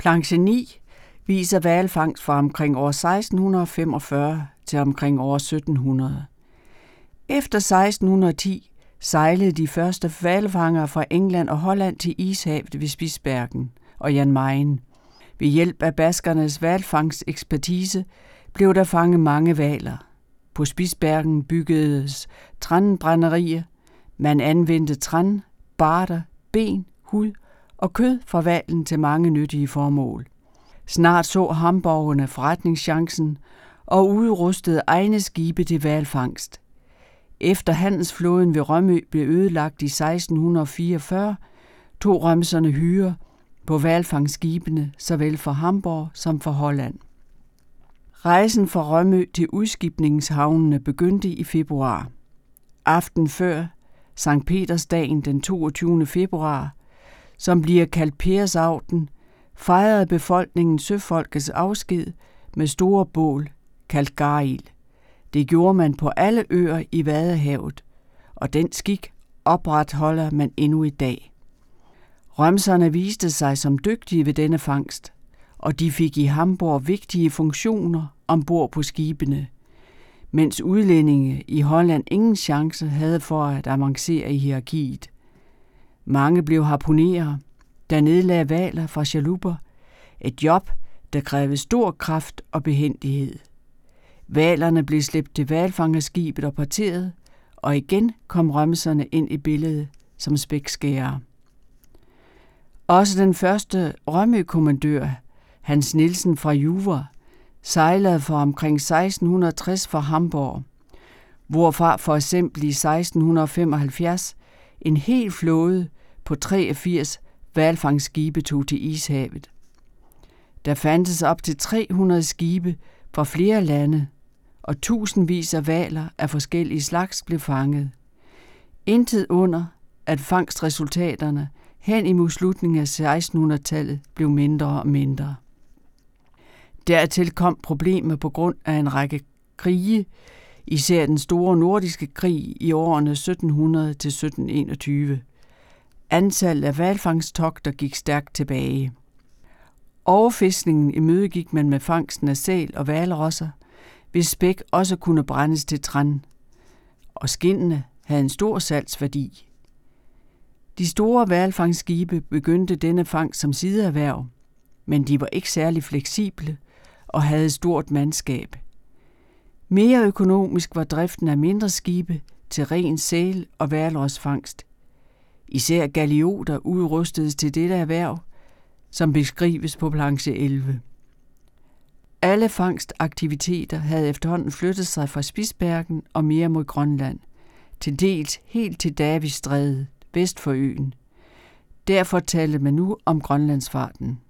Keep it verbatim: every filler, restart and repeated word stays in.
Planche ni viser hvalfangst fra omkring år seksten femogfyrre til omkring år sytten hundrede. Efter seksten ti sejlede de første hvalfangere fra England og Holland til Ishavet ved Spidsbergen og Jan Mayen. Ved hjælp af baskernes hvalfangstekspertise blev der fanget mange hvaler. På Spidsbergen byggedes tranbrænderier. Man anvendte tran, barter, ben, hud og kød fra hvalen til mange nyttige formål. Snart så hamborgerne forretningschancen og udrustede egne skibe til hvalfangst. Efter handelsflåden ved Rømø blev ødelagt i seksten fireogfyrre, tog rømserne hyre på hvalfangstskibene såvel fra Hamborg som fra Holland. Rejsen fra Rømø til udskibningshavnene begyndte i februar. Aften før Sankt Petersdagen den toogtyvende februar, som bliver kaldt Persaften, fejrede befolkningen søfolkets afsked med store bål, kaldt garild. Det gjorde man på alle øer i Vadehavet, og den skik opretholder man endnu i dag. Rømserne viste sig som dygtige ved denne fangst, og de fik i Hamborg vigtige funktioner ombord på skibene, mens udlændinge i Holland ingen chance havde for at avancere i hierarkiet. Mange blev harpunerer, der nedlagde hvaler fra chalupper, et job, der krævede stor kraft og behændighed. Hvalerne blev slæbt til hvalfangerskibet og parteret, og igen kom rømserne ind i billedet som spækskærere. Også den første Rømø-kommandør, Hans Nielsen fra Jura, sejlede for omkring seksten tres fra Hamborg, hvorfra for eksempel i seksten femoghalvfjerds en hel flåde på treogfirs hvalfangstskibe tog til Ishavet. Der fandtes op til tre hundrede skibe fra flere lande, og tusindvis af hvaler af forskellige slags blev fanget. Intet under, at fangstresultaterne hen imod slutningen af sekstenhundredetallet blev mindre og mindre. Dertil kom problemer på grund af en række krige, især den store nordiske krig i årene sytten hundrede til sytten enogtyve. Antallet af hvalfangsttogter gik stærkt tilbage. Overfiskningen imødegik man med fangsten af sæl og hvalrosser, hvis spæk også kunne brændes til tran, og skindene havde en stor salgsværdi. De store hvalfangstskibe begyndte denne fangst som sideerhverv, men de var ikke særlig fleksible og havde stort mandskab. Mere økonomisk var driften af mindre skibe til ren sæl- og hvalrosfangst. Især galioter udrustedes til dette erhverv, som beskrives på planche elleve. Alle fangstaktiviteter havde efterhånden flyttet sig fra Spidsbergen og mere mod Grønland, til dels helt til Davis Strædet, vest for øen. Derfor talte man nu om Grønlandsfarten.